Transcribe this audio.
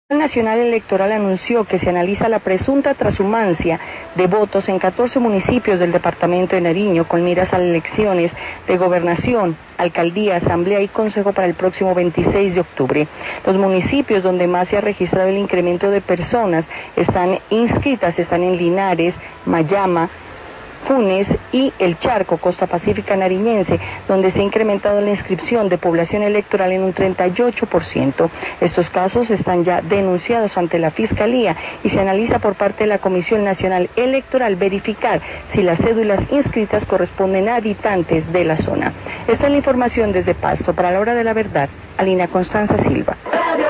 El Nacional Electoral anunció que se analiza la presunta transhumancia de votos en 14 municipios del departamento de Nariño con miras a las elecciones de gobernación, alcaldía, asamblea y consejo para el próximo 26 de octubre. Los municipios donde más se ha registrado el incremento de personas están inscritas están en Linares, Mayama, Funes y El Charco, costa pacífica nariñense, donde se ha incrementado la inscripción de población electoral en un 38%. Estos casos están ya denunciados ante la Fiscalía y se analiza por parte de la Comisión Nacional Electoral verificar si las cédulas inscritas corresponden a habitantes de la zona. Esta es la información desde Pasto. Para la Hora de la Verdad, Alina Constanza Silva.